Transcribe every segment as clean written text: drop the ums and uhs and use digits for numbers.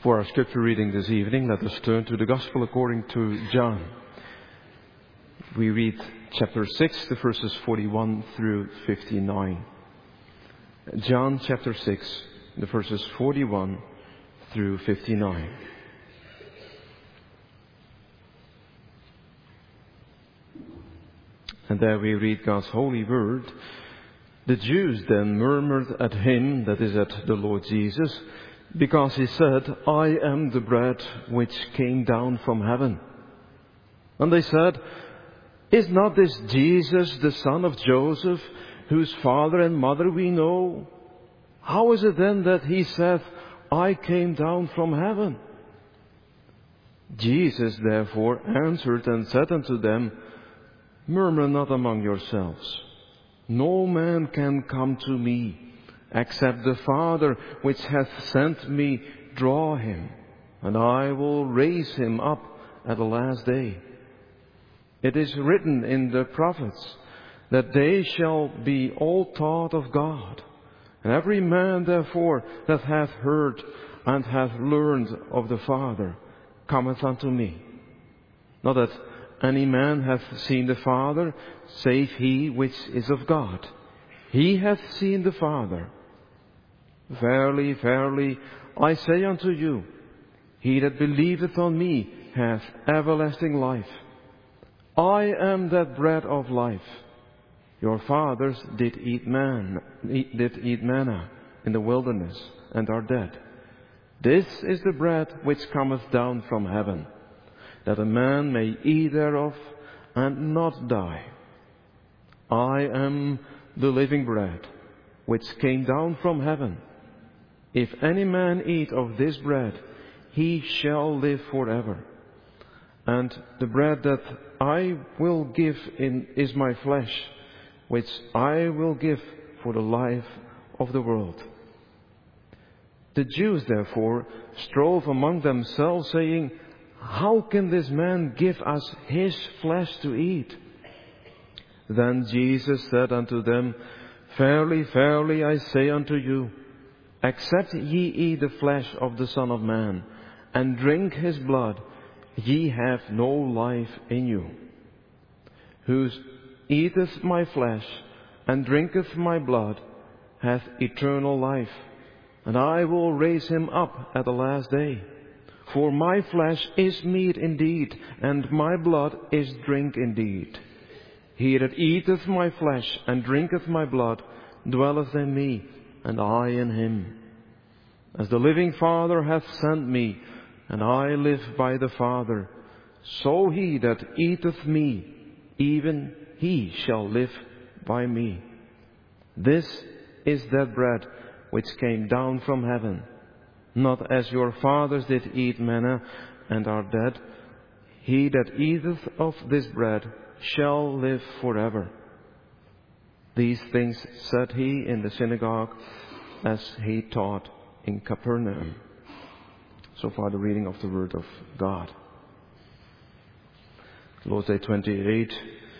For our scripture reading this evening, let us turn to the Gospel according to John. We read chapter 6, the verses 41 through 59. John chapter 6, the verses 41 through 59. And there we read God's holy word. The Jews then murmured at him, that is at the Lord Jesus, because he said, I am the bread which came down from heaven. And they said, is not this Jesus, the son of Joseph, whose father and mother we know? How is it then that he saith, I came down from heaven? Jesus therefore answered and said unto them, murmur not among yourselves. No man can come to me, except the Father which hath sent me draw him, and I will raise him up at the last day. It is written in the prophets that they shall be all taught of God. And every man therefore that hath heard and hath learned of the Father cometh unto me. Not that any man hath seen the Father, save he which is of God. He hath seen the Father. Verily, verily, I say unto you, he that believeth on me hath everlasting life. I am that bread of life. Your fathers did eat manna in the wilderness, and are dead. This is the bread which cometh down from heaven, that a man may eat thereof and not die. I am the living bread which came down from heaven. If any man eat of this bread, he shall live forever. And the bread that I will give is my flesh, which I will give for the life of the world. The Jews therefore strove among themselves, saying, how can this man give us his flesh to eat? Then Jesus said unto them, verily, verily, I say unto you, except ye eat the flesh of the Son of Man, and drink his blood, ye have no life in you. Who eateth my flesh, and drinketh my blood, hath eternal life, and I will raise him up at the last day. For my flesh is meat indeed, and my blood is drink indeed. He that eateth my flesh and drinketh my blood dwelleth in me, and I in him. As the living Father hath sent me, and I live by the Father, so he that eateth me, even he shall live by me. This is that bread which came down from heaven, not as your fathers did eat manna and are dead. He that eateth of this bread shall live forever. These things said he in the synagogue as he taught in Capernaum. So far the reading of the Word of God. Lord's Day 28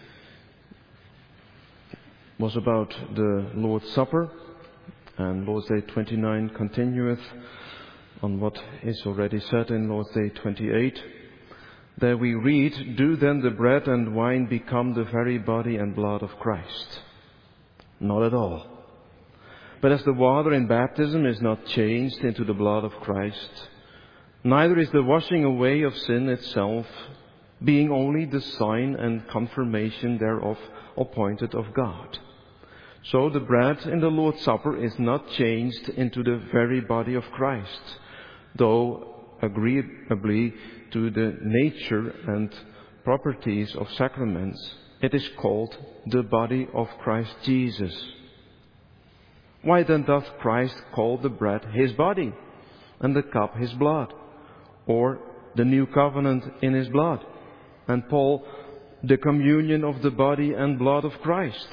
was about the Lord's Supper, and Lord's Day 29 continueth on what is already said in Lord's Day 28. There we read, do then the bread and wine become the very body and blood of Christ? Not at all. But as the water in baptism is not changed into the blood of Christ, neither is the washing away of sin itself, being only the sign and confirmation thereof appointed of God. So the bread in the Lord's Supper is not changed into the very body of Christ, though agreeably to the nature and properties of sacraments, it is called the body of Christ Jesus. Why then doth Christ call the bread his body, and the cup his blood, or the new covenant in his blood, and Paul the communion of the body and blood of Christ?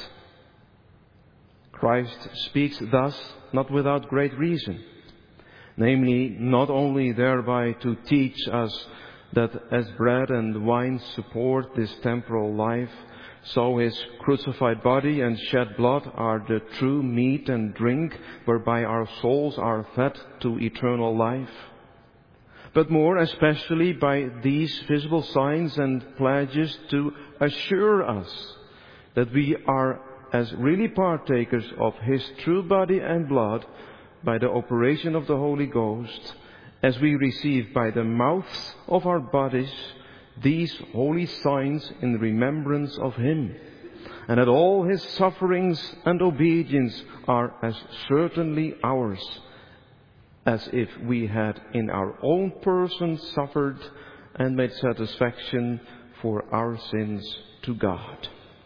Christ speaks thus not without great reason, namely, not only thereby to teach us that as bread and wine support this temporal life, so his crucified body and shed blood are the true meat and drink whereby our souls are fed to eternal life. but more especially by these visible signs and pledges to assure us that we are as really partakers of His true body and blood by the operation of the Holy Ghost, as we receive by the mouths of our bodies these holy signs in remembrance of Him, and that all His sufferings and obedience are as certainly ours as if we had in our own person suffered and made satisfaction for our sins to God.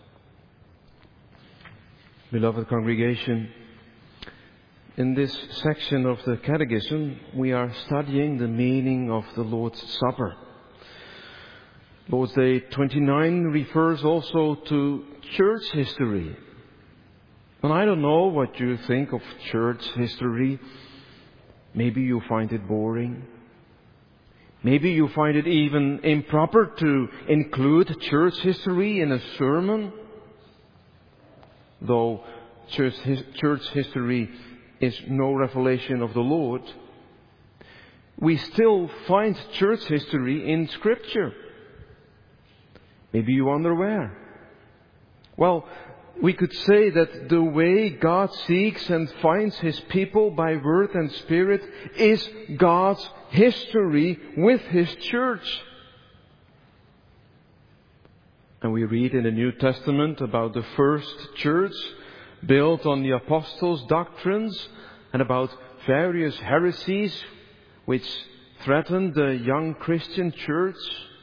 Beloved congregation, in this section of the Catechism, we are studying the meaning of the Lord's Supper. Lord's Day 29 refers also to church history. And I don't know what you think of church history. Maybe you find it boring. Maybe you find it even improper to include church history in a sermon. Though church history is no revelation of the Lord, we still find church history in Scripture. Maybe you wonder where. Well, we could say that the way God seeks and finds His people by word and spirit is God's history with His church. And we read in the New Testament about the first church built on the apostles' doctrines and about various heresies which threatened the young Christian church.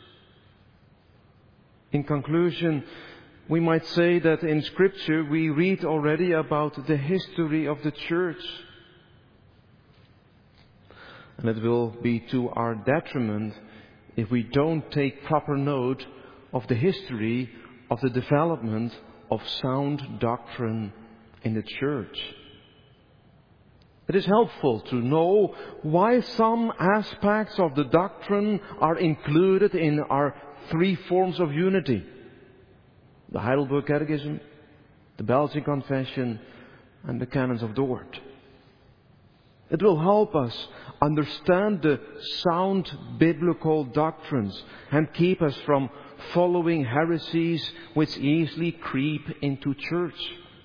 In conclusion, we might say that in Scripture we read already about the history of the church. And it will be to our detriment if we don't take proper note of the history of the development of sound doctrine in the church. It is helpful to know why some aspects of the doctrine are included in our three forms of unity: the Heidelberg Catechism, the Belgian Confession, and the Canons of Dort. It will help us understand the sound biblical doctrines and keep us from following heresies which easily creep into church.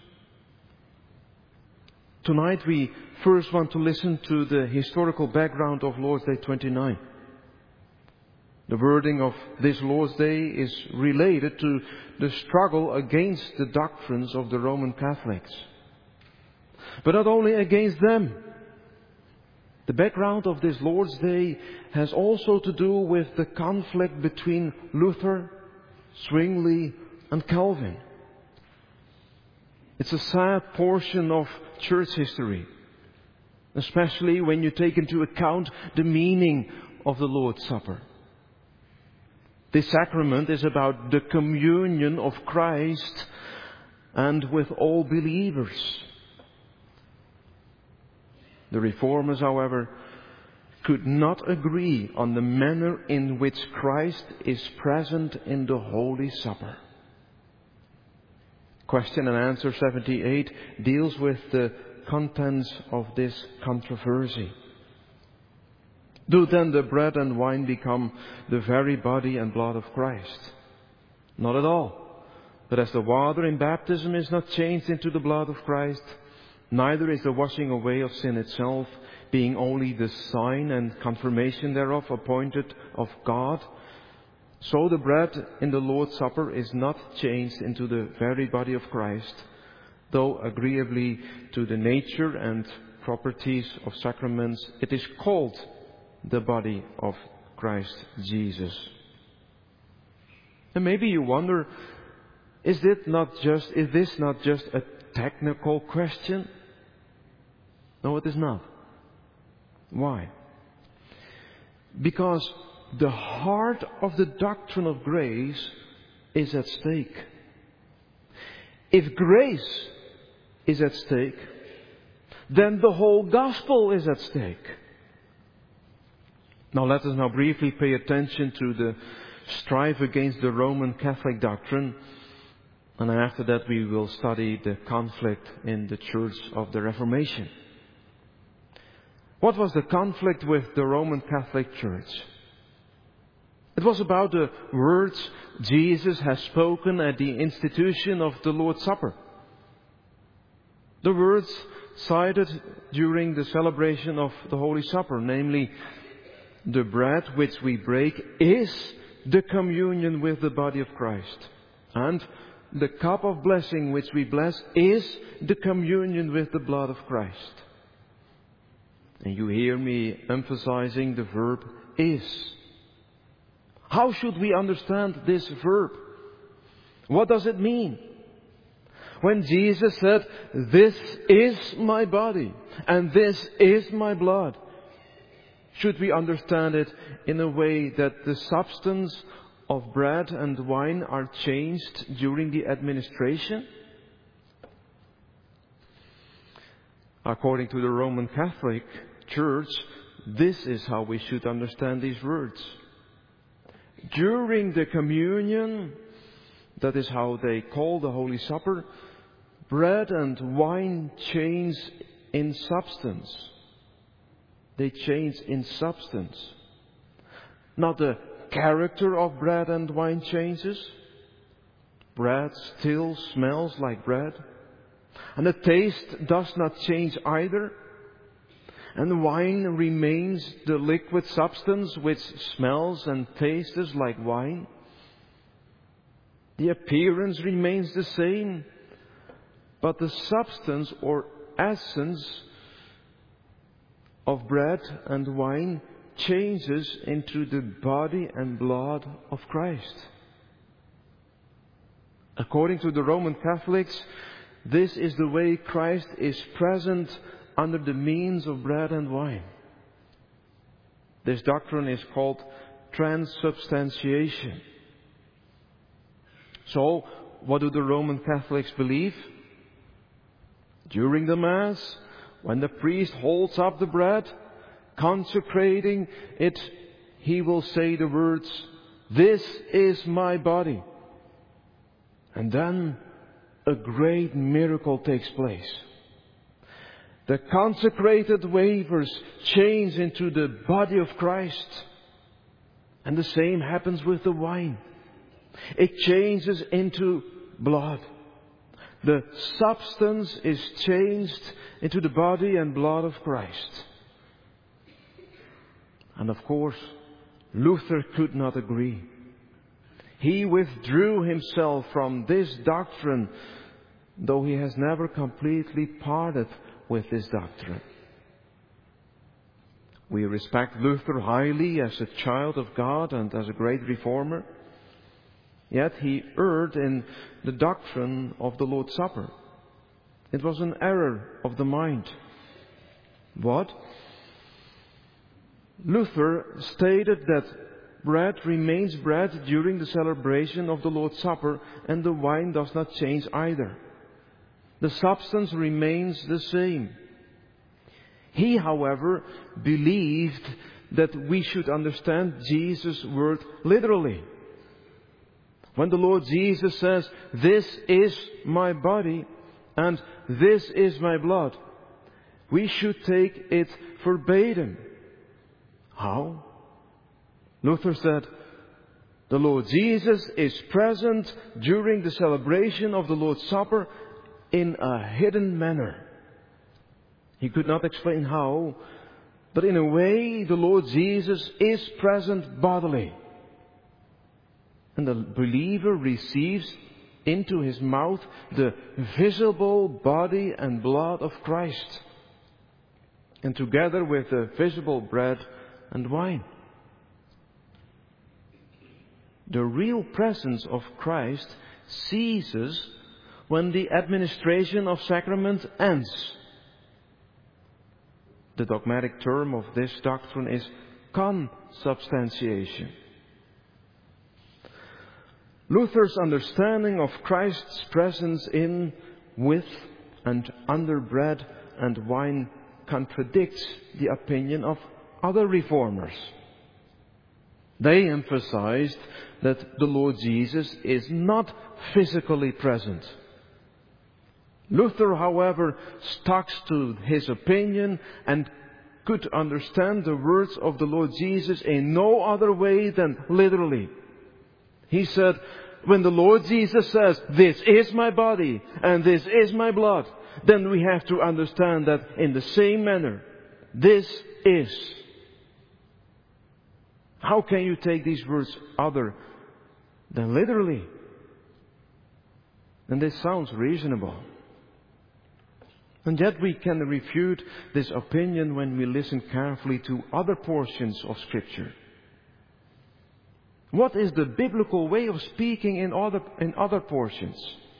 Tonight we first want to listen to the historical background of Lord's Day 29. The wording of this Lord's Day is related to the struggle against the doctrines of the Roman Catholics. But not only against them. The background of this Lord's Day has also to do with the conflict between Luther, Zwingli, and Calvin. It's a sad portion of church history, especially when you take into account the meaning of the Lord's Supper. This sacrament is about the communion of Christ and with all believers. The Reformers, however, could not agree on the manner in which Christ is present in the Holy Supper. Question and answer 78 deals with the contents of this controversy. Do then the bread and wine become the very body and blood of Christ? Not at all. But as the water in baptism is not changed into the blood of Christ, neither is the washing away of sin itself, being only the sign and confirmation thereof appointed of God. So the bread in the Lord's Supper is not changed into the very body of Christ, though agreeably to the nature and properties of sacraments, it is called the body of Christ Jesus. And maybe you wonder, is this not just a technical question? No, it is not. Why? Because the heart of the doctrine of grace is at stake. If grace is at stake, then the whole gospel is at stake. Now let us briefly pay attention to the strife against the Roman Catholic doctrine. And after that we will study the conflict in the Church of the Reformation. What was the conflict with the Roman Catholic Church? It was about the words Jesus has spoken at the institution of the Lord's Supper. The words cited during the celebration of the Holy Supper, namely, the bread which we break is the communion with the body of Christ. And the cup of blessing which we bless is the communion with the blood of Christ. And you hear me emphasizing the verb is. How should we understand this verb? What does it mean? When Jesus said, "This is my body and this is my blood," should we understand it in a way that the substance of bread and wine are changed during the administration? According to the Roman Catholic Church, this is how we should understand these words. During the communion, that is how they call the Holy Supper, bread and wine change in substance. They change in substance. Not the character of bread and wine changes. Bread still smells like bread. And the taste does not change either. And wine remains the liquid substance which smells and tastes like wine. The appearance remains the same, but the substance or essence of bread and wine changes into the body and blood of Christ. According to the Roman Catholics, this is the way Christ is present under the means of bread and wine. This doctrine is called transubstantiation. So, what do the Roman Catholics believe? During the Mass, when the priest holds up the bread, consecrating it, he will say the words, "This is my body." And then a great miracle takes place. The consecrated wafers change into the body of Christ. And the same happens with the wine. It changes into blood. The substance is changed into the body and blood of Christ. And of course, Luther could not agree. He withdrew himself from this doctrine, though he has never completely parted with this doctrine. We respect Luther highly as a child of God and as a great reformer. Yet he erred in the doctrine of the Lord's Supper. It was an error of the mind. What? Luther stated that bread remains bread during the celebration of the Lord's Supper, and the wine does not change either. The substance remains the same. He, however, believed that we should understand Jesus' word literally. When the Lord Jesus says, "This is my body and this is my blood," we should take it verbatim. How? Luther said, the Lord Jesus is present during the celebration of the Lord's Supper in a hidden manner. He could not explain how, but in a way the Lord Jesus is present bodily. And the believer receives into his mouth the visible body and blood of Christ, and together with the visible bread and wine. The real presence of Christ ceases when the administration of sacrament ends. The dogmatic term of this doctrine is consubstantiation. Luther's understanding of Christ's presence in, with, and under bread and wine contradicts the opinion of other reformers. They emphasized that the Lord Jesus is not physically present. Luther, however, stuck to his opinion and could understand the words of the Lord Jesus in no other way than literally. He said, when the Lord Jesus says, "This is my body and this is my blood," then we have to understand that in the same manner. This is. How can you take these words other than literally? And this sounds reasonable. And yet we can refute this opinion when we listen carefully to other portions of Scripture. What is the biblical way of speaking in other portions?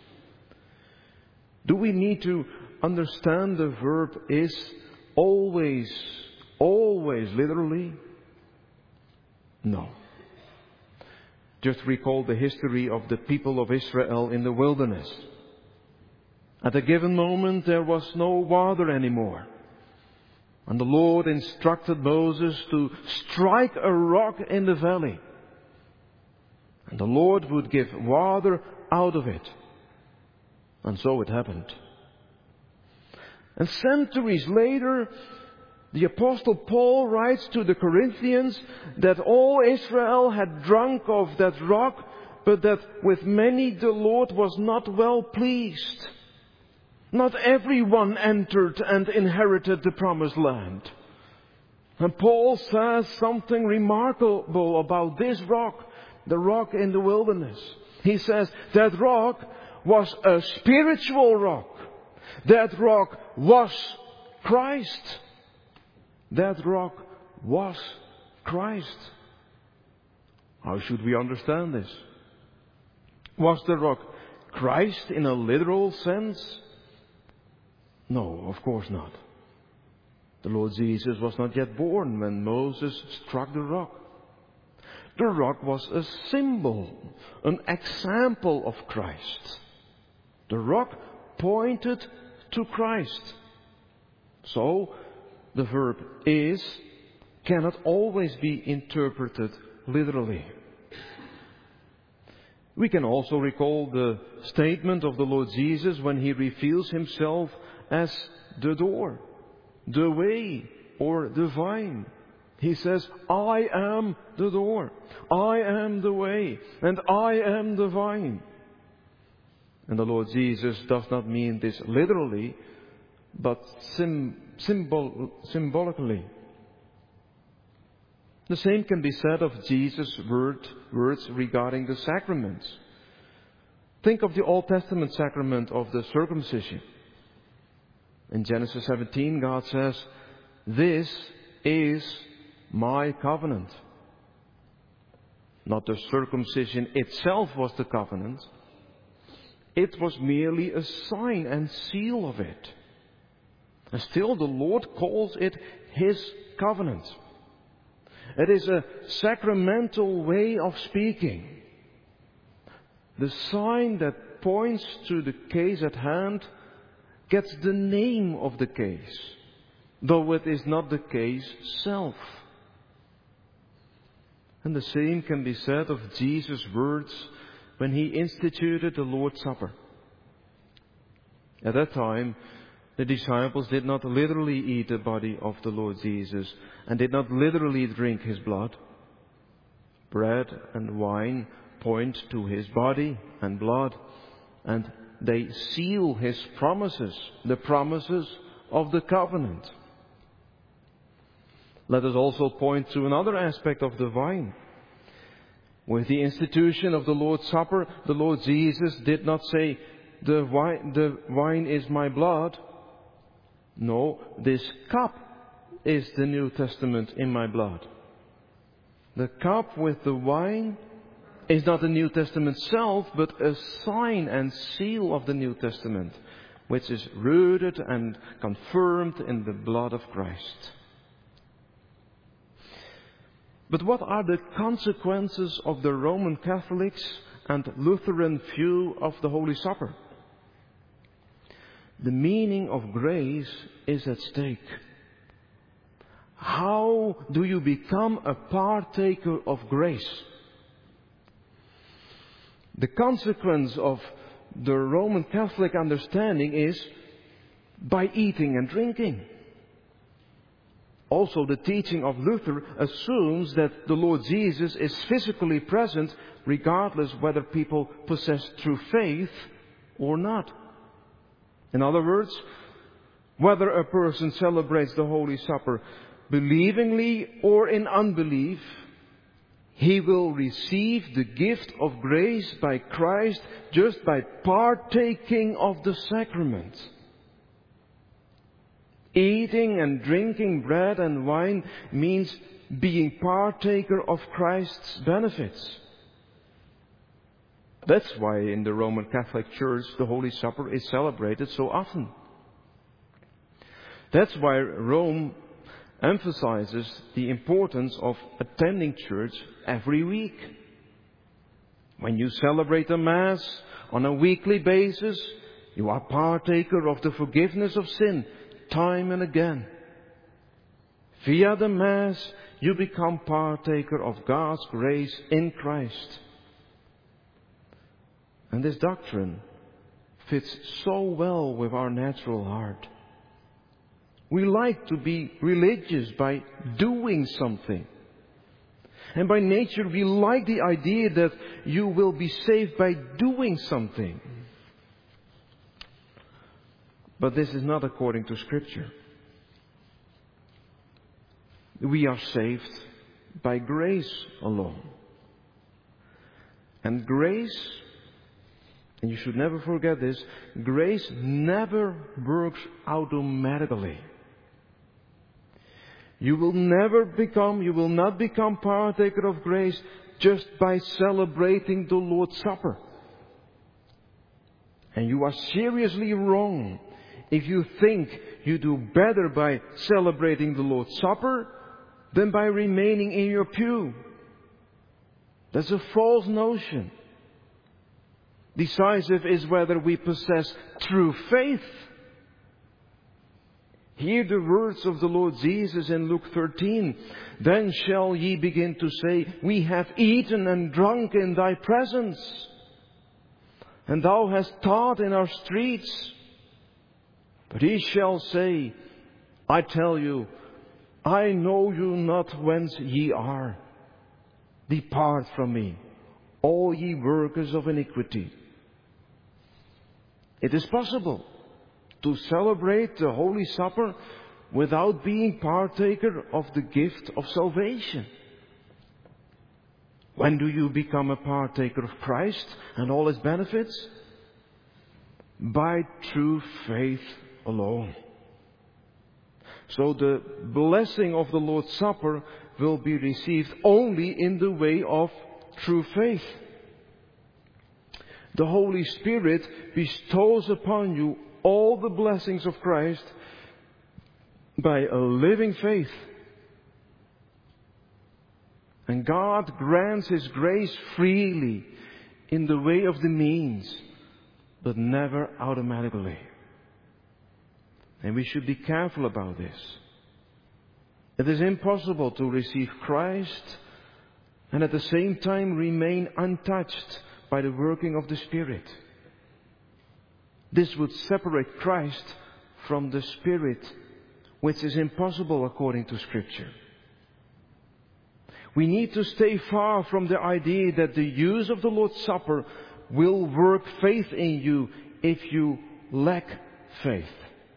Do we need to understand the verb is always literally? No. Just recall the history of the people of Israel in the wilderness. At a given moment there was no water anymore. And the Lord instructed Moses to strike a rock in the valley. And the Lord would give water out of it. And so it happened. And centuries later, the Apostle Paul writes to the Corinthians that all Israel had drunk of that rock, but that with many the Lord was not well pleased. Not everyone entered and inherited the promised land. And Paul says something remarkable about this rock, the rock in the wilderness. He says that rock was a spiritual rock. That rock was Christ. That rock was Christ. How should we understand this? Was the rock Christ in a literal sense? No, of course not. The Lord Jesus was not yet born when Moses struck the rock. The rock was a symbol, an example of Christ. The rock pointed to Christ. So, the verb is cannot always be interpreted literally. We can also recall the statement of the Lord Jesus when He reveals Himself as the door, the way, or the vine. He says, "I am the door, I am the way, and I am the vine." And the Lord Jesus does not mean this literally, but symbolically. The same can be said of Jesus' words regarding the sacraments. Think of the Old Testament sacrament of the circumcision. In Genesis 17, God says, "This is my covenant." Not the circumcision itself was the covenant. It was merely a sign and seal of it. And still the Lord calls it His covenant. It is a sacramental way of speaking. The sign that points to the case at hand gets the name of the case, though it is not the case self. And the same can be said of Jesus' words when He instituted the Lord's Supper. At that time, the disciples did not literally eat the body of the Lord Jesus and did not literally drink His blood. Bread and wine point to His body and blood, and they seal His promises, the promises of the covenant. Let us also point to another aspect of the vine. With the institution of the Lord's Supper, the Lord Jesus did not say, the wine is my blood. No, this cup is the New Testament in my blood. The cup with the wine is not the New Testament itself, but a sign and seal of the New Testament, which is rooted and confirmed in the blood of Christ. But what are the consequences of the Roman Catholics and Lutheran view of the Holy Supper? The meaning of grace is at stake. How do you become a partaker of grace? The consequence of the Roman Catholic understanding is by eating and drinking. Also, the teaching of Luther assumes that the Lord Jesus is physically present regardless whether people possess true faith or not. In other words, whether a person celebrates the Holy Supper believingly or in unbelief, he will receive the gift of grace by Christ just by partaking of the sacrament. Eating and drinking bread and wine means being partaker of Christ's benefits. That's why in the Roman Catholic Church the Holy Supper is celebrated so often. That's why Rome emphasizes the importance of attending church every week. When you celebrate the Mass on a weekly basis, you are partaker of the forgiveness of sin time and again. Via the Mass, you become partaker of God's grace in Christ. And this doctrine fits so well with our natural heart. We like to be religious by doing something. And by nature we like the idea that you will be saved by doing something. But this is not according to Scripture. We are saved by grace alone. And grace, and you should never forget this, grace never works automatically. You will not become partaker of grace just by celebrating the Lord's Supper. And you are seriously wrong if you think you do better by celebrating the Lord's Supper than by remaining in your pew. That's a false notion. Decisive is whether we possess true faith. Hear the words of the Lord Jesus in Luke 13. Then shall ye begin to say, we have eaten and drunk in thy presence, and thou hast taught in our streets. But he shall say, I tell you, I know you not whence ye are. Depart from me, all ye workers of iniquity. It is possible to celebrate the Holy Supper without being partaker of the gift of salvation. When do you become a partaker of Christ and all His benefits? By true faith alone. So the blessing of the Lord's Supper will be received only in the way of true faith. The Holy Spirit bestows upon you all the blessings of Christ by a living faith. And God grants His grace freely in the way of the means, but never automatically. And we should be careful about this. It is impossible to receive Christ and at the same time remain untouched by the working of the Spirit. This would separate Christ from the Spirit, which is impossible according to Scripture. We need to stay far from the idea that the use of the Lord's Supper will work faith in you if you lack faith.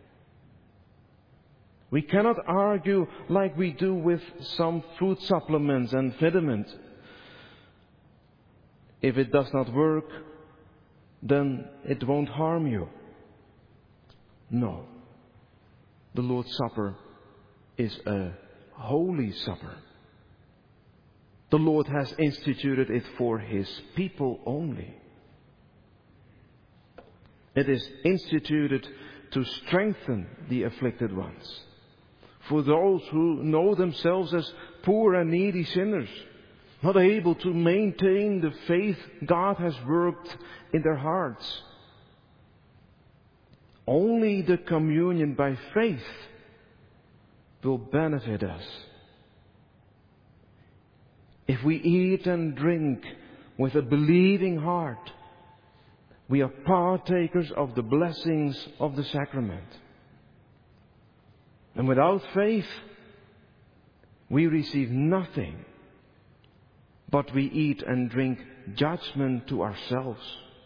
We cannot argue like we do with some food supplements and vitamins. If it does not work, then it won't harm you. No. The Lord's Supper is a holy supper. The Lord has instituted it for His people only. It is instituted to strengthen the afflicted ones, for those who know themselves as poor and needy sinners, not able to maintain the faith God has worked in their hearts. Only the communion by faith will benefit us. If we eat and drink with a believing heart, we are partakers of the blessings of the sacrament. And without faith, we receive nothing, but we eat and drink judgment to ourselves.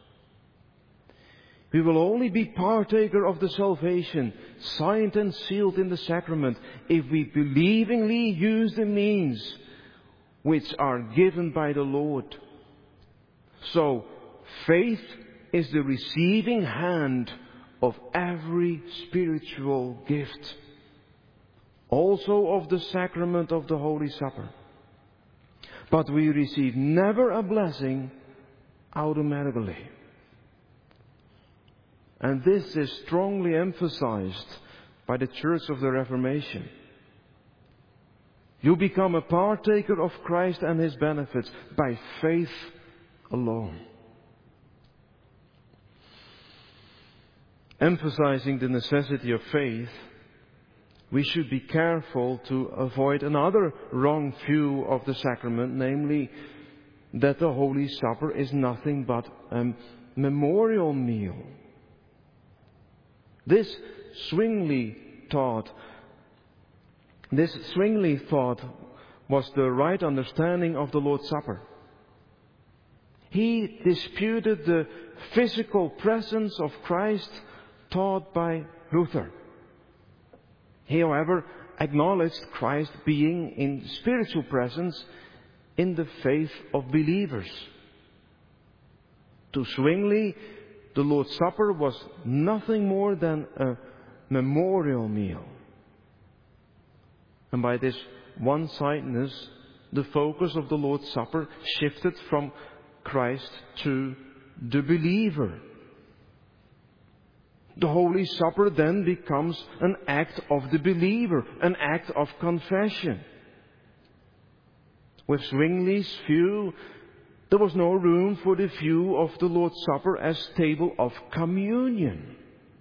We will only be partaker of the salvation signed and sealed in the sacrament if we believingly use the means which are given by the Lord. So, faith is the receiving hand of every spiritual gift, also of the sacrament of the Holy Supper. But we receive never a blessing automatically. And this is strongly emphasized by the Church of the Reformation. You become a partaker of Christ and His benefits by faith alone. Emphasizing the necessity of faith, we should be careful to avoid another wrong view of the sacrament, namely that the Holy Supper is nothing but a memorial meal. This Zwingli thought was the right understanding of the Lord's Supper. He disputed the physical presence of Christ taught by Luther. He, however, acknowledged Christ being in spiritual presence in the faith of believers. To Zwingli, the Lord's Supper was nothing more than a memorial meal. And by this one-sidedness, the focus of the Lord's Supper shifted from Christ to the believer. The Holy Supper then becomes an act of the believer, an act of confession. With Zwingli's view, there was no room for the view of the Lord's Supper as table of communion.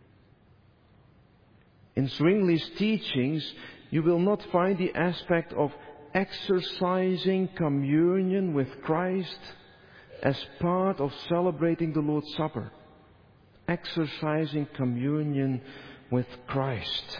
In Zwingli's teachings, you will not find the aspect of exercising communion with Christ as part of celebrating the Lord's Supper. Exercising communion with Christ.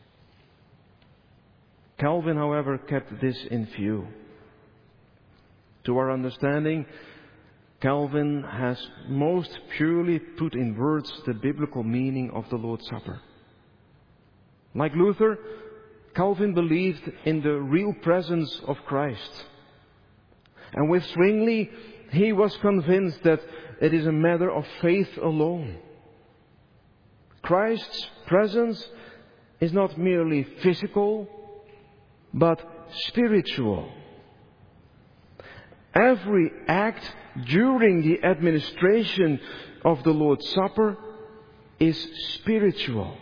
Calvin, however, kept this in view. To our understanding, Calvin has most purely put in words the biblical meaning of the Lord's Supper. Like Luther, Calvin believed in the real presence of Christ. And with Zwingli, he was convinced that it is a matter of faith alone. Christ's presence is not merely physical, but spiritual. Every act during the administration of the Lord's Supper is spiritual.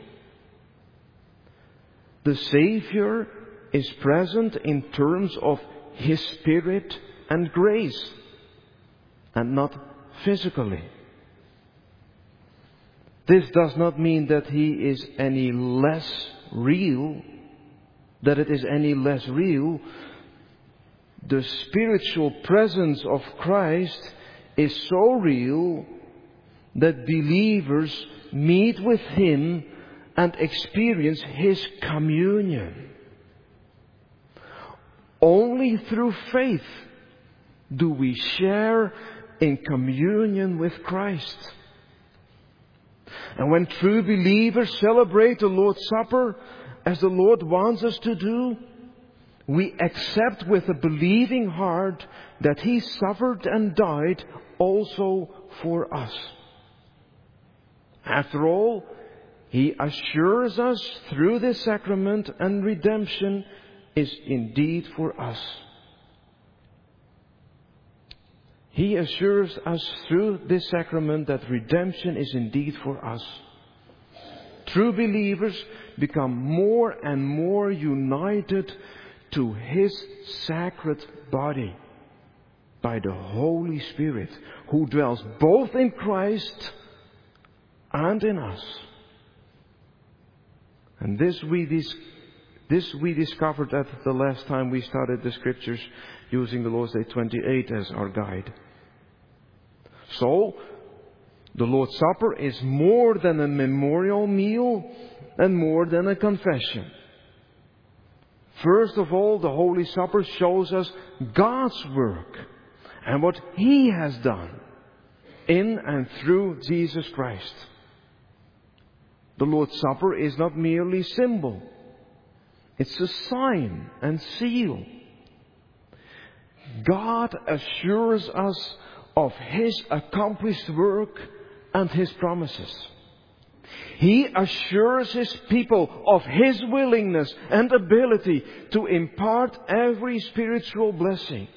The Savior is present in terms of His Spirit and grace, and not physically. This does not mean that He is any less real, that it is any less real. The spiritual presence of Christ is so real that believers meet with Him and experience His communion. Only through faith do we share in communion with Christ. And when true believers celebrate the Lord's Supper as the Lord wants us to do, we accept with a believing heart that He suffered and died also for us. After all, He assures us through this sacrament, and redemption is indeed for us. He assures us through this sacrament that redemption is indeed for us. True believers become more and more united to His sacred body by the Holy Spirit, who dwells both in Christ and in us. And this we discovered at the last time we studied the Scriptures using the Lord's Day 28 as our guide. So, the Lord's Supper is more than a memorial meal and more than a confession. First of all, the Holy Supper shows us God's work and what He has done in and through Jesus Christ. The Lord's Supper is not merely symbol. It's a sign and seal. God assures us of His accomplished work and His promises. He assures His people of His willingness and ability to impart every spiritual blessing.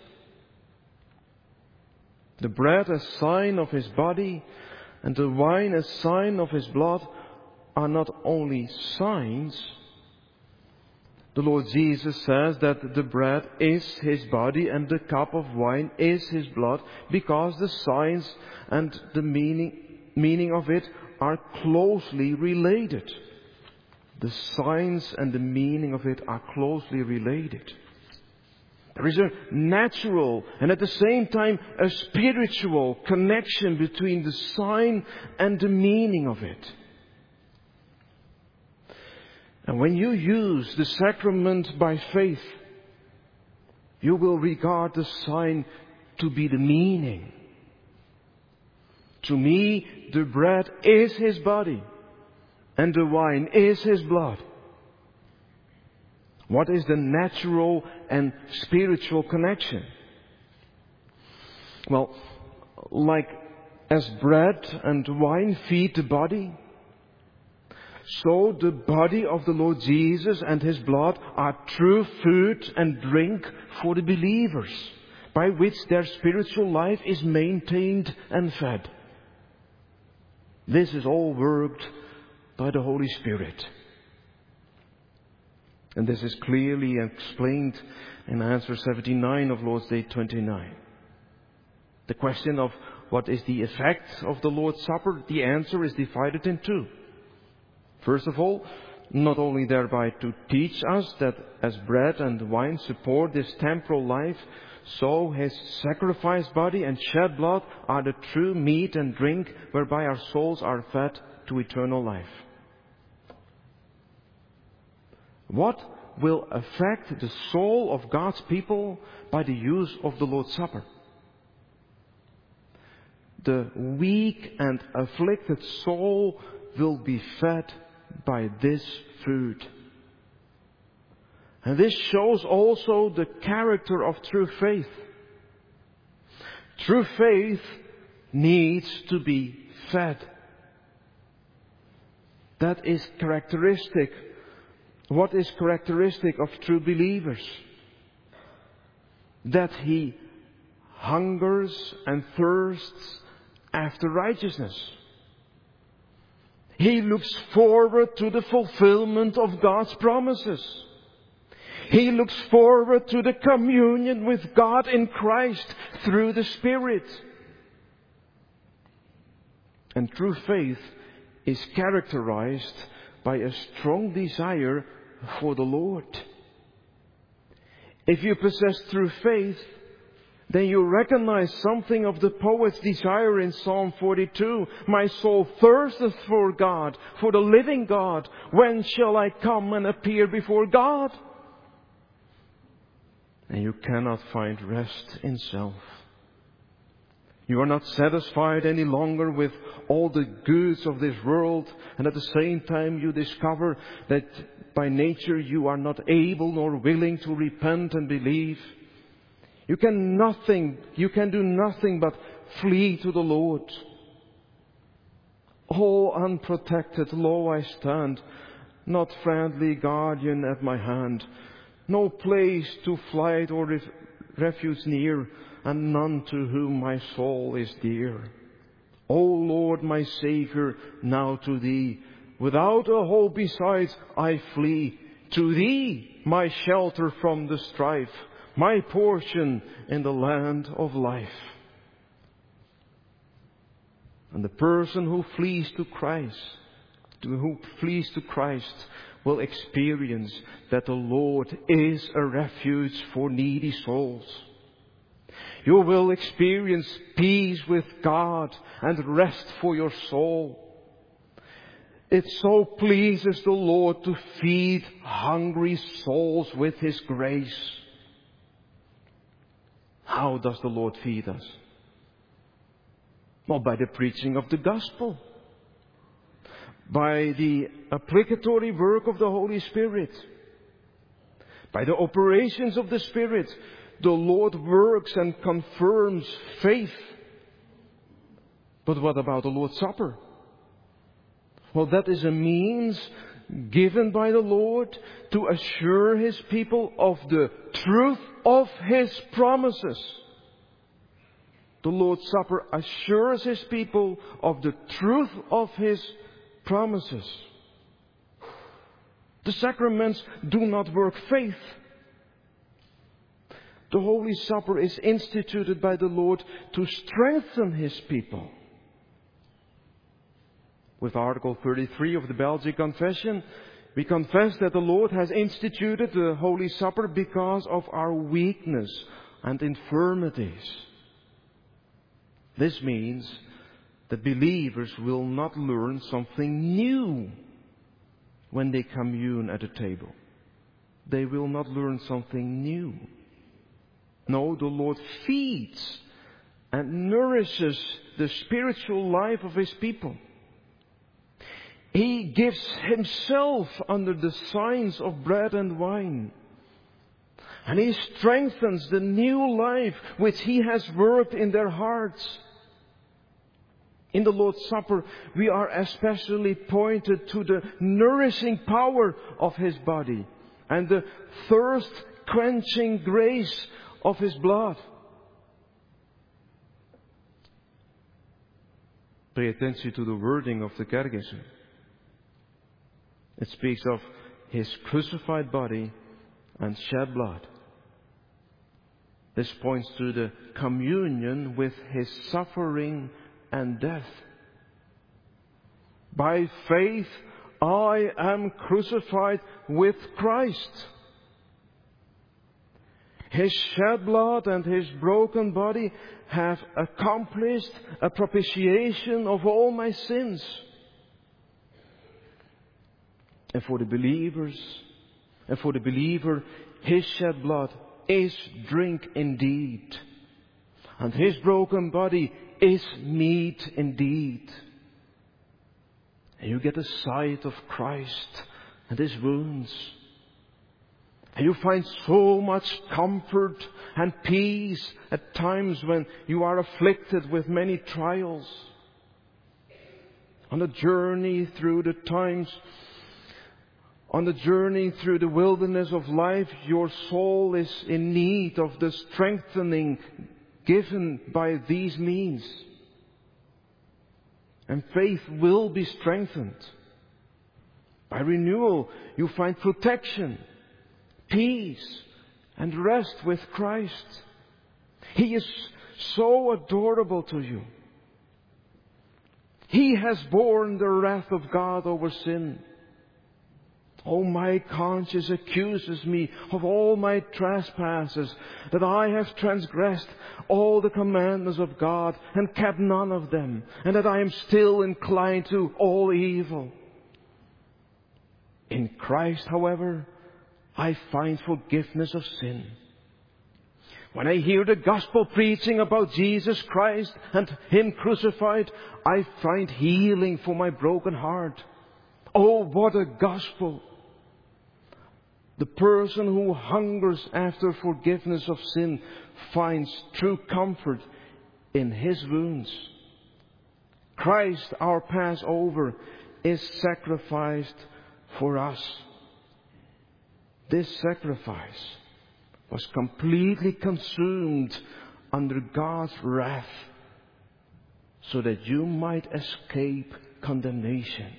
The bread a sign of His body and the wine a sign of His blood are not only signs. The Lord Jesus says that the bread is His body and the cup of wine is His blood, because the signs and the meaning of it are closely related. The signs and the meaning of it are closely related. There is a natural and at the same time a spiritual connection between the sign and the meaning of it. And when you use the sacrament by faith, you will regard the sign to be the meaning. To me, the bread is His body and the wine is His blood. What is the natural and spiritual connection? Well, like as bread and wine feed the body, so the body of the Lord Jesus and His blood are true food and drink for the believers, by which their spiritual life is maintained and fed. This is all worked by the Holy Spirit. And this is clearly explained in answer 79 of Lord's Day 29. The question of what is the effect of the Lord's Supper, the answer is divided in two. First of all, not only thereby to teach us that as bread and wine support this temporal life, so His sacrificed body and shed blood are the true meat and drink whereby our souls are fed to eternal life. What will affect the soul of God's people by the use of the Lord's Supper? The weak and afflicted soul will be fed by this food. And this shows also the character of true faith. True faith needs to be fed. That is characteristic. What is characteristic of true believers? That he hungers and thirsts after righteousness. He looks forward to the fulfillment of God's promises. He looks forward to the communion with God in Christ through the Spirit. And true faith is characterized by a strong desire for the Lord. If you possess true faith, then you recognize something of the poet's desire in Psalm 42. My soul thirsteth for God, for the living God. When shall I come and appear before God? And you cannot find rest in self. You are not satisfied any longer with all the goods of this world, and at the same time you discover that by nature you are not able nor willing to repent and believe. You can do nothing but flee to the Lord. All unprotected, lo I stand, not friendly guardian at my hand, no place to flight or refuge near, and none to whom my soul is dear. O Lord, my Saviour, now to Thee, without a hope besides I flee. To Thee, my shelter from the strife, my portion in the land of life. And the person who flees to Christ, will experience that the Lord is a refuge for needy souls. You will experience peace with God and rest for your soul. It so pleases the Lord to feed hungry souls with His grace. How does the Lord feed us? Well, by the preaching of the gospel. By the applicatory work of the Holy Spirit. By the operations of the Spirit. The Lord works and confirms faith. But what about the Lord's Supper? Well, that is a means given by the Lord to assure His people of the truth of His promises. The Lord's Supper assures His people of the truth of His promises. The sacraments do not work faith. The Holy Supper is instituted by the Lord to strengthen His people. With Article 33 of the Belgic Confession, we confess that the Lord has instituted the Holy Supper because of our weakness and infirmities. This means that believers will not learn something new when they commune at the table. They will not learn something new. No, the Lord feeds and nourishes the spiritual life of His people. He gives Himself under the signs of bread and wine. And He strengthens the new life which He has worked in their hearts. In the Lord's Supper, we are especially pointed to the nourishing power of His body and the thirst-quenching grace of His blood. Pay attention to the wording of the Catechism. It speaks of His crucified body and shed blood. This points to the communion with His suffering and death. By faith, I am crucified with Christ. His shed blood and His broken body have accomplished a propitiation of all my sins. And for the believer, His shed blood is drink indeed. And His broken body is meat indeed. And you get a sight of Christ and His wounds. And you find so much comfort and peace at times when you are afflicted with many trials. On the journey through the wilderness of life, your soul is in need of the strengthening given by these means. And faith will be strengthened. By renewal, you find protection, peace, and rest with Christ. He is so adorable to you. He has borne the wrath of God over sin. Oh, my conscience accuses me of all my trespasses, that I have transgressed all the commandments of God and kept none of them, and that I am still inclined to all evil. In Christ, however, I find forgiveness of sin. When I hear the gospel preaching about Jesus Christ and Him crucified, I find healing for my broken heart. Oh, what a gospel! The person who hungers after forgiveness of sin finds true comfort in His wounds. Christ, our Passover, is sacrificed for us. This sacrifice was completely consumed under God's wrath, so that you might escape condemnation.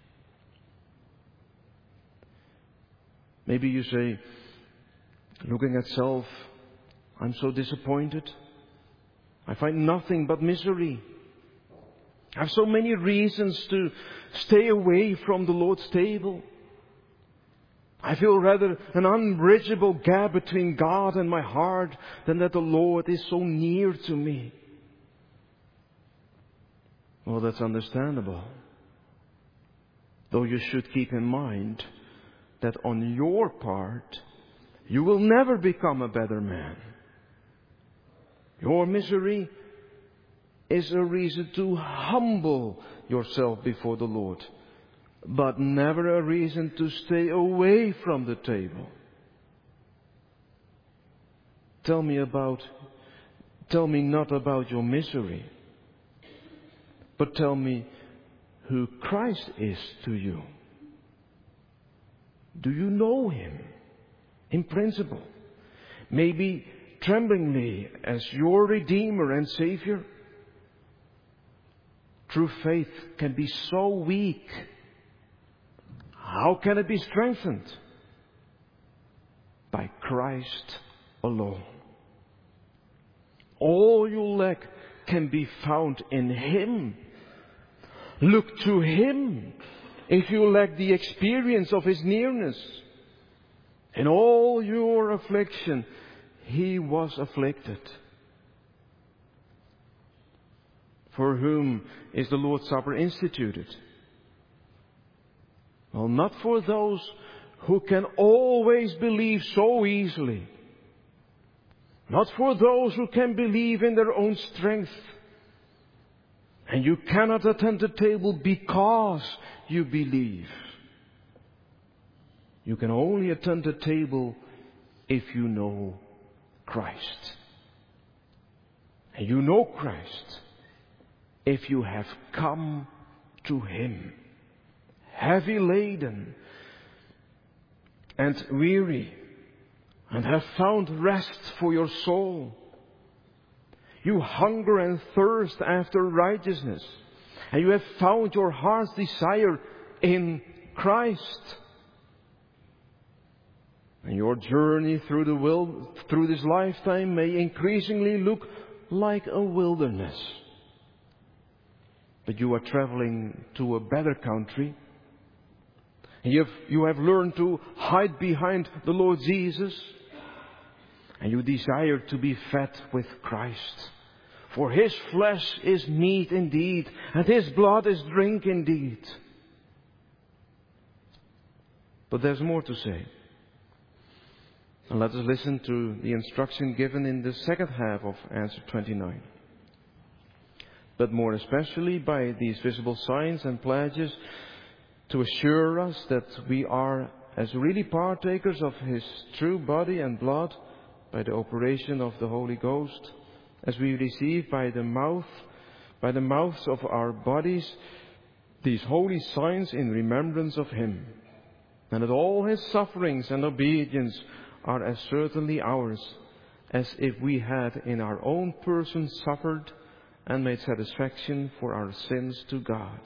Maybe you say, looking at self, I'm so disappointed. I find nothing but misery. I have so many reasons to stay away from the Lord's table. I feel rather an unbridgeable gap between God and my heart than that the Lord is so near to me. Well, that's understandable. Though you should keep in mind that on your part, you will never become a better man. Your misery is a reason to humble yourself before the Lord, but never a reason to stay away from the table. Tell me not about your misery, but tell me who Christ is to you. Do you know Him in principle? Maybe tremblingly as your Redeemer and Savior? True faith can be so weak. How can it be strengthened? By Christ alone. All you lack can be found in Him. Look to Him if you lack the experience of His nearness. In all your affliction, He was afflicted. For whom is the Lord's Supper instituted? Well, not for those who can always believe so easily. Not for those who can believe in their own strength. And you cannot attend the table because you believe. You can only attend the table if you know Christ. And you know Christ if you have come to Him, heavy laden and weary, and have found rest for your soul. You hunger and thirst after righteousness, and you have found your heart's desire in Christ. And your journey through this lifetime may increasingly look like a wilderness. But you are traveling to a better country. And you have learned to hide behind the Lord Jesus. And you desire to be fed with Christ. For His flesh is meat indeed, and His blood is drink indeed. But there's more to say. And let us listen to the instruction given in the second half of answer 29. But more especially by these visible signs and pledges to assure us that we are as really partakers of His true body and blood by the operation of the Holy Ghost, as we receive by the mouths of our bodies these holy signs in remembrance of Him, and that all His sufferings and obedience are as certainly ours as if we had in our own person suffered and made satisfaction for our sins to God.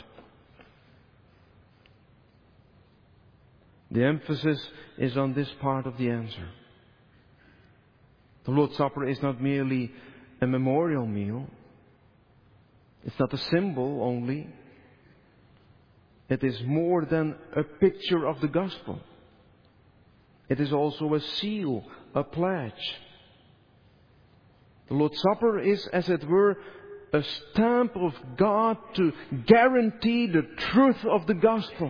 The emphasis is on this part of the answer. The Lord's Supper is not merely a memorial meal. It's not a symbol only. It is more than a picture of the gospel. It is also a seal, a pledge. The Lord's Supper is, as it were, a stamp of God to guarantee the truth of the gospel.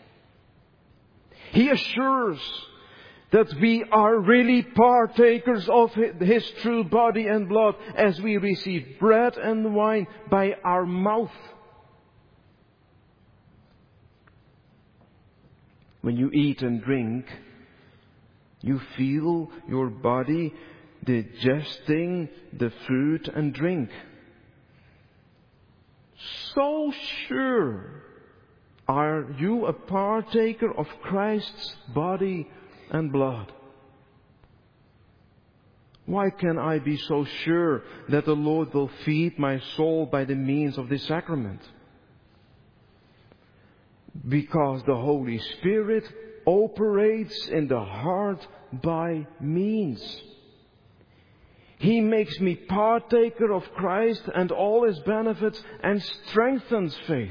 He assures that we are really partakers of His true body and blood as we receive bread and wine by our mouth. When you eat and drink, you feel your body digesting the food and drink. So sure are you a partaker of Christ's body and blood. Why can I be so sure that the Lord will feed my soul by the means of this sacrament? Because the Holy Spirit operates in the heart by means. He makes me partaker of Christ and all His benefits and strengthens faith.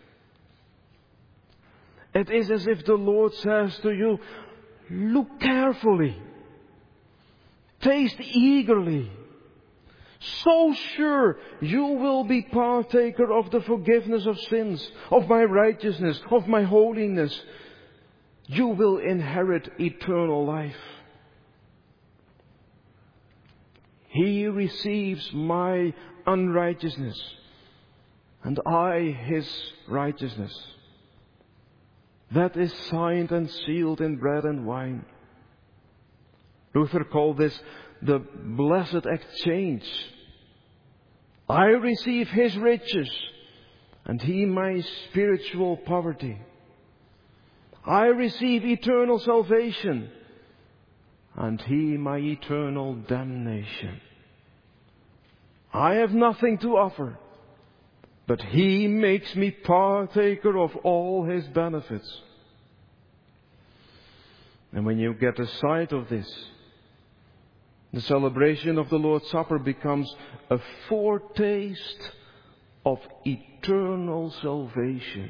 It is as if the Lord says to you, look carefully, taste eagerly, so sure you will be partaker of the forgiveness of sins, of my righteousness, of my holiness. You will inherit eternal life. He receives my unrighteousness, and I his righteousness. That is signed and sealed in bread and wine. Luther called this the blessed exchange. I receive his riches, and he my spiritual poverty. I receive eternal salvation, and he my eternal damnation. I have nothing to offer, but he makes me partaker of all his benefits. And when you get a sight of this, the celebration of the Lord's Supper becomes a foretaste of eternal salvation.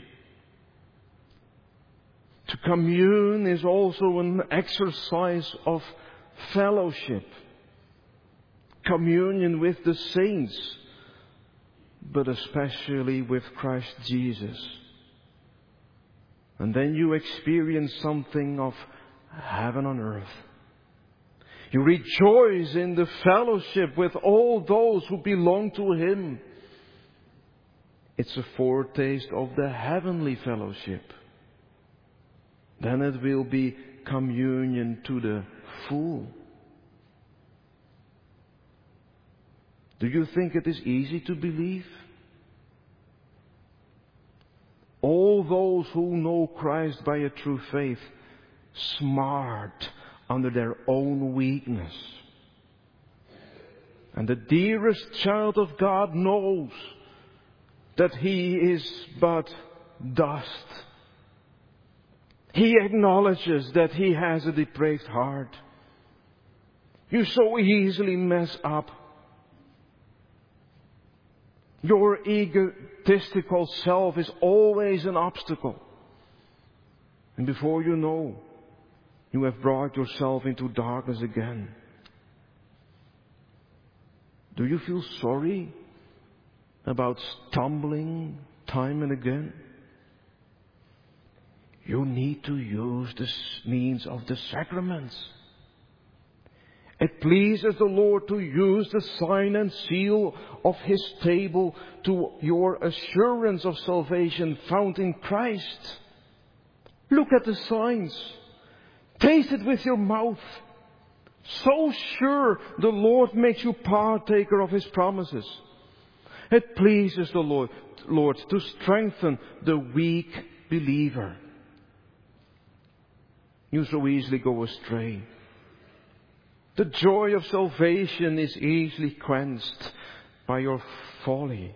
To commune is also an exercise of fellowship. Communion with the saints, but especially with Christ Jesus. And then you experience something of heaven on earth. You rejoice in the fellowship with all those who belong to Him. It's a foretaste of the heavenly fellowship. Then it will be communion to the full. Do you think it is easy to believe? All those who know Christ by a true faith smart under their own weakness. And the dearest child of God knows that he is but dust. He acknowledges that he has a depraved heart. You so easily mess up. Your egotistical self is always an obstacle. And before you know, you have brought yourself into darkness again. Do you feel sorry about stumbling time and again? You need to use the means of the sacraments. It pleases the Lord to use the sign and seal of His table to your assurance of salvation found in Christ. Look at the signs. Taste it with your mouth. So sure the Lord makes you partaker of His promises. It pleases the Lord to strengthen the weak believer. You so easily go astray. The joy of salvation is easily quenched by your folly.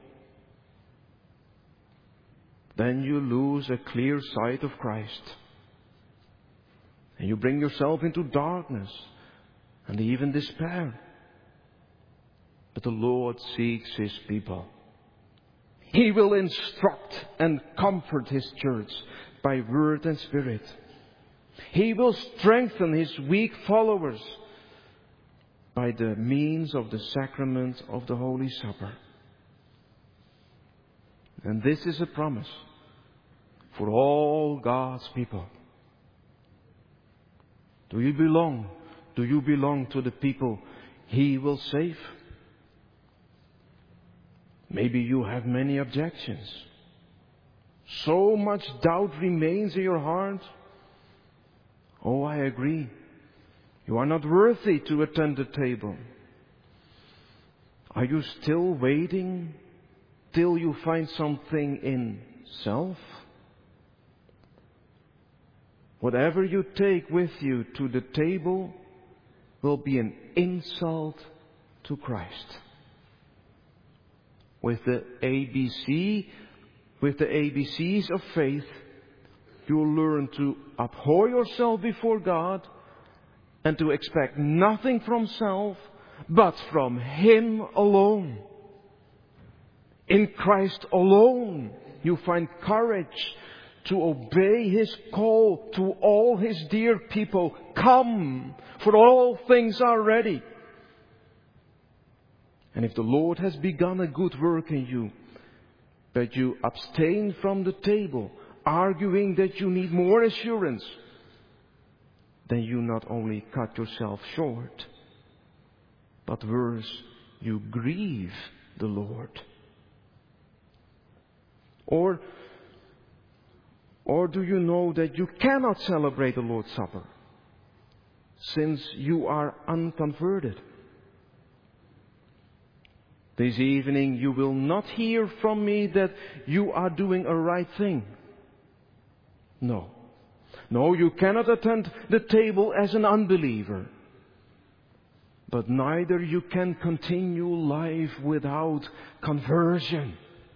Then you lose a clear sight of Christ. And you bring yourself into darkness and even despair. But the Lord seeks His people. He will instruct and comfort His church by word and spirit. He will strengthen His weak followers by the means of the sacrament of the Holy Supper. And this is a promise for all God's people. Do you belong? Do you belong to the people He will save? Maybe you have many objections. So much doubt remains in your heart. Oh, I agree. You are not worthy to attend the table. Are you still waiting till you find something in self? Whatever you take with you to the table will be an insult to Christ. With the ABCs of faith, you will learn to abhor yourself before God and to expect nothing from self but from Him alone. In Christ alone you find courage to obey His call to all His dear people. Come, for all things are ready. And if the Lord has begun a good work in you, that you abstain from the table, arguing that you need more assurance, then you not only cut yourself short, but worse, you grieve the Lord. Or do you know that you cannot celebrate the Lord's Supper, since you are unconverted? This evening you will not hear from me that you are doing a right thing. No, you cannot attend the table as an unbeliever. But neither you can continue life without conversion.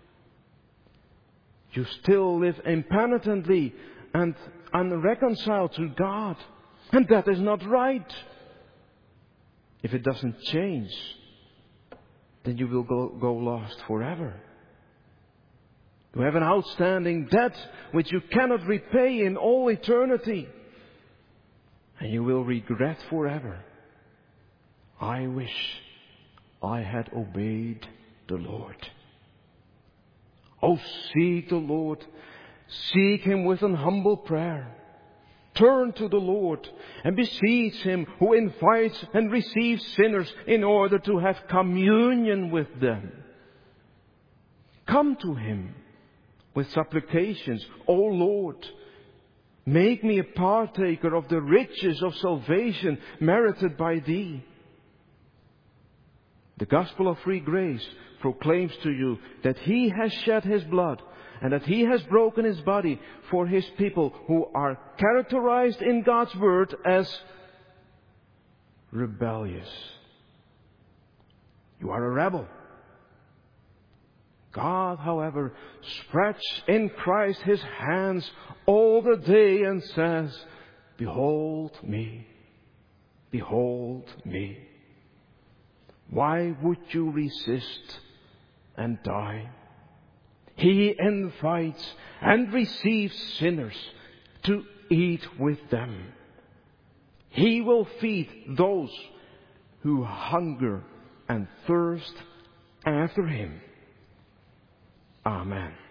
You still live impenitently and unreconciled to God. And that is not right. If it doesn't change, then you will go lost forever. You have an outstanding debt which you cannot repay in all eternity. And you will regret forever. I wish I had obeyed the Lord. Oh, seek the Lord. Seek Him with an humble prayer. Turn to the Lord and beseech Him who invites and receives sinners in order to have communion with them. Come to Him with supplications. O Lord, make me a partaker of the riches of salvation merited by Thee. The gospel of free grace proclaims to you that He has shed His blood and that He has broken His body for His people who are characterized in God's word as rebellious. You are a rebel. God, however, spreads in Christ His hands all the day and says, behold me, behold me. Why would you resist and die? He invites and receives sinners to eat with them. He will feed those who hunger and thirst after Him. Amen.